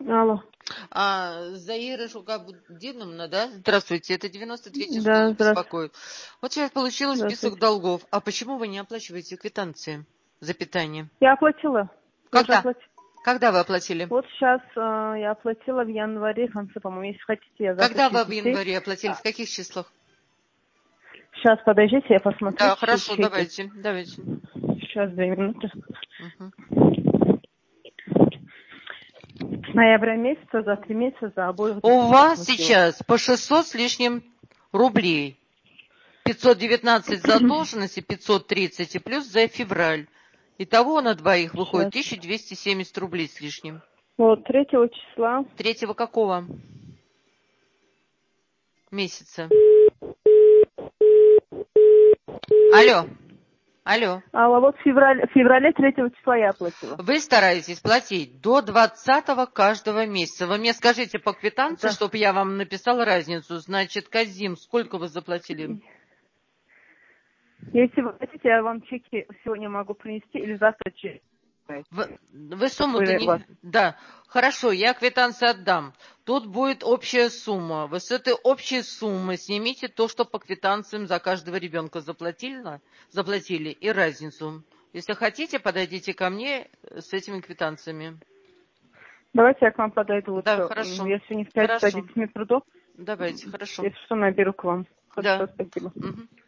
Алло. Заира Шукабуддиновна, да? Здравствуйте, это 93-я Да, школа здравствуйте. беспокоит. Вот сейчас получила список Здравствуйте. долгов. А почему вы не оплачиваете квитанции за питание? Я оплатила. Я уже Когда? оплатила. Когда вы оплатили? Вот сейчас я оплатила в январе, в конце, по-моему. Если хотите, я завтра Когда вы через в детей. январе оплатили? В каких числах? Сейчас, подождите, я посмотрю Да, чуть-чуть хорошо, чеки. давайте. Сейчас, 2 минуты. Угу. С ноября месяца, за 3 месяца, за обоих У детей вас посмотрела. сейчас по 600 с лишним рублей. 519 задолженности, 530 и плюс за февраль. Итого на двоих выходит Сейчас. 1270 рублей с лишним. Вот, 3 числа. 3 какого месяца? Алло. А вот в феврале 3 числа я оплатила. Вы стараетесь платить до 20-го каждого месяца. Вы мне скажите по квитанции, Да. чтобы я вам написала разницу. Значит, Казим, сколько вы заплатили? Если вы хотите, я вам чеки сегодня могу принести или завтра чеки. Вы сумму-то У вас. не... Да, хорошо, я квитанции отдам. Тут будет общая сумма. Вы с этой общей суммы снимите то, что по квитанциям за каждого ребенка заплатили, и разницу. Если хотите, подойдите ко мне с этими квитанциями. Давайте я к вам подойду Да, лучше. хорошо. Я сегодня в 5 часа Хорошо. детьми приду. Давайте, хорошо. Если что, наберу к вам. Да. Хорошо, спасибо. Угу.